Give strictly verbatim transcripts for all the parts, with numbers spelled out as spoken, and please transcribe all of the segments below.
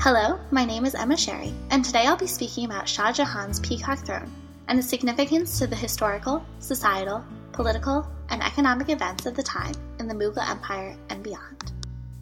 Hello, my name is Emma Sherry, and today I'll be speaking about Shah Jahan's Peacock Throne and its significance to the historical, societal, political, and economic events of the time in the Mughal Empire and beyond.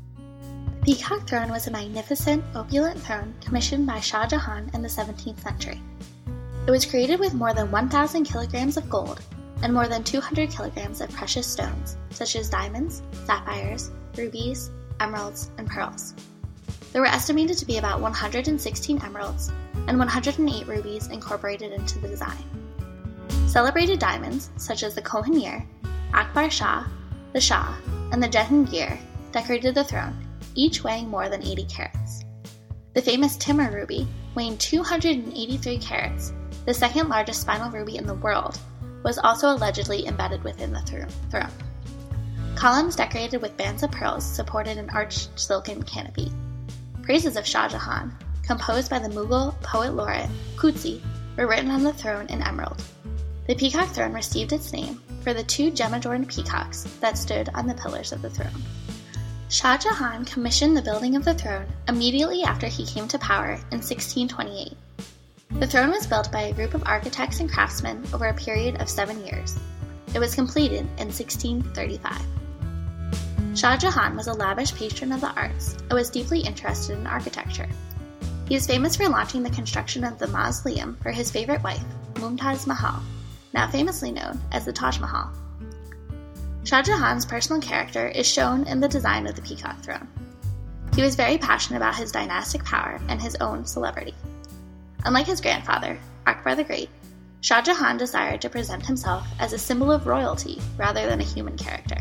The Peacock Throne was a magnificent, opulent throne commissioned by Shah Jahan in the seventeenth century. It was created with more than one thousand kilograms of gold and more than two hundred kilograms of precious stones, such as diamonds, sapphires, rubies, emeralds, and pearls. There were estimated to be about one hundred sixteen emeralds and one hundred eight rubies incorporated into the design. Celebrated diamonds, such as the Kohinoor, Akbar Shah, the Shah, and the Jehangir, decorated the throne, each weighing more than eighty carats. The famous Timur ruby, weighing two hundred eighty-three carats, the second largest spinal ruby in the world, was also allegedly embedded within the throne. Columns decorated with bands of pearls supported an arched silken canopy. Praises of Shah Jahan, composed by the Mughal poet laureate Qutsi, were written on the throne in emerald. The Peacock Throne received its name for the two gem-adorned peacocks that stood on the pillars of the throne. Shah Jahan commissioned the building of the throne immediately after he came to power in sixteen twenty-eight. The throne was built by a group of architects and craftsmen over a period of seven years. It was completed in sixteen thirty-five. Shah Jahan was a lavish patron of the arts and was deeply interested in architecture. He is famous for launching the construction of the mausoleum for his favorite wife, Mumtaz Mahal, now famously known as the Taj Mahal. Shah Jahan's personal character is shown in the design of the Peacock Throne. He was very passionate about his dynastic power and his own celebrity. Unlike his grandfather, Akbar the Great, Shah Jahan desired to present himself as a symbol of royalty rather than a human character.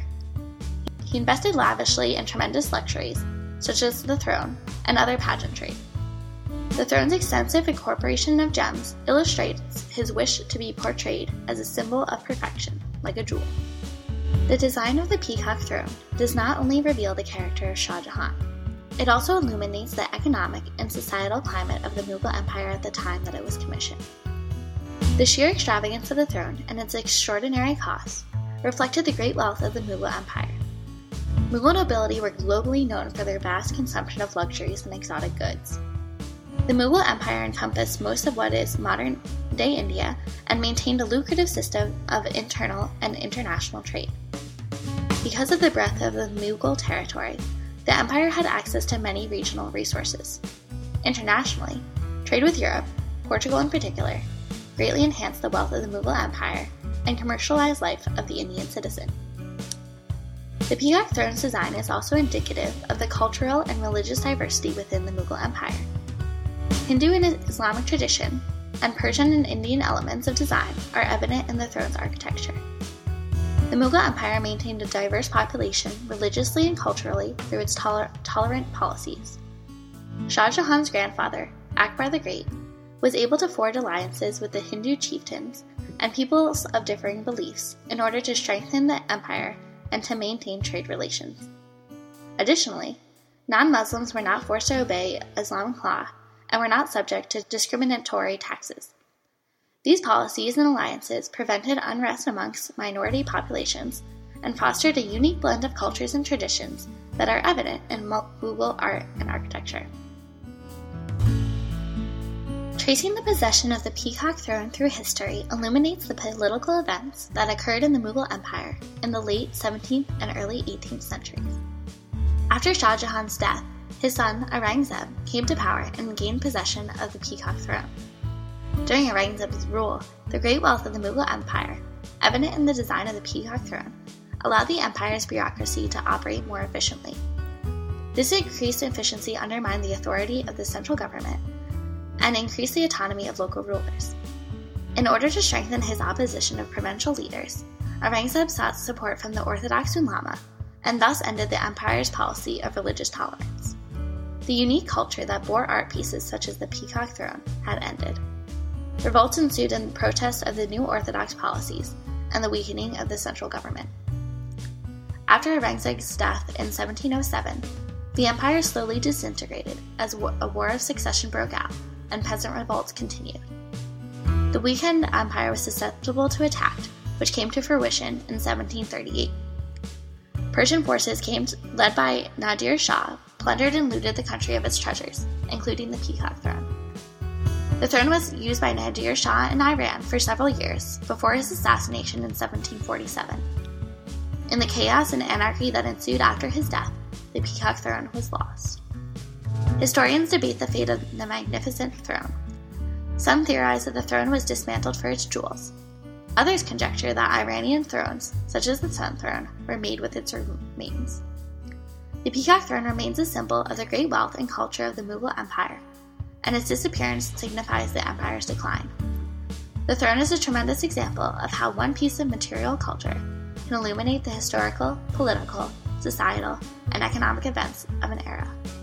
He invested lavishly in tremendous luxuries, such as the throne and other pageantry. The throne's extensive incorporation of gems illustrates his wish to be portrayed as a symbol of perfection, like a jewel. The design of the Peacock Throne does not only reveal the character of Shah Jahan, it also illuminates the economic and societal climate of the Mughal Empire at the time that it was commissioned. The sheer extravagance of the throne and its extraordinary cost reflected the great wealth of the Mughal Empire. Mughal nobility were globally known for their vast consumption of luxuries and exotic goods. The Mughal Empire encompassed most of what is modern-day India and maintained a lucrative system of internal and international trade. Because of the breadth of the Mughal territory, the empire had access to many regional resources. Internationally, trade with Europe, Portugal in particular, greatly enhanced the wealth of the Mughal Empire and commercialized life of the Indian citizen. The Peacock Throne's design is also indicative of the cultural and religious diversity within the Mughal Empire. Hindu and Islamic tradition, and Persian and Indian elements of design are evident in the throne's architecture. The Mughal Empire maintained a diverse population religiously and culturally through its toler- tolerant policies. Shah Jahan's grandfather, Akbar the Great, was able to forge alliances with the Hindu chieftains and peoples of differing beliefs in order to strengthen the empire and to maintain trade relations. Additionally, non-Muslims were not forced to obey Islamic law and were not subject to discriminatory taxes. These policies and alliances prevented unrest amongst minority populations and fostered a unique blend of cultures and traditions that are evident in Mughal art and architecture. Tracing the possession of the Peacock Throne through history illuminates the political events that occurred in the Mughal Empire in the late seventeenth and early eighteenth centuries. After Shah Jahan's death, his son Aurangzeb came to power and gained possession of the Peacock Throne. During Aurangzeb's rule, the great wealth of the Mughal Empire, evident in the design of the Peacock Throne, allowed the empire's bureaucracy to operate more efficiently. This increased efficiency undermined the authority of the central government and increased the autonomy of local rulers. In order to strengthen his opposition of provincial leaders, Aurangzeb sought support from the Orthodox Ulama, and thus ended the empire's policy of religious tolerance. The unique culture that bore art pieces such as the Peacock Throne had ended. Revolts ensued in protest of the new orthodox policies and the weakening of the central government. After Aurangzeb's death in seventeen oh seven, the empire slowly disintegrated as a war of succession broke out and peasant revolts continued. The weakened empire was susceptible to attack, which came to fruition in seventeen thirty-eight. Persian forces came led by Nadir Shah, plundered and looted the country of its treasures, including the Peacock Throne. The throne was used by Nadir Shah in Iran for several years before his assassination in seventeen forty-seven. In the chaos and anarchy that ensued after his death, the Peacock Throne was lost. Historians debate the fate of the magnificent throne. Some theorize that the throne was dismantled for its jewels. Others conjecture that Iranian thrones, such as the Sun Throne, were made with its remains. The Peacock Throne remains a symbol of the great wealth and culture of the Mughal Empire, and its disappearance signifies the empire's decline. The throne is a tremendous example of how one piece of material culture can illuminate the historical, political, societal, and economic events of an era.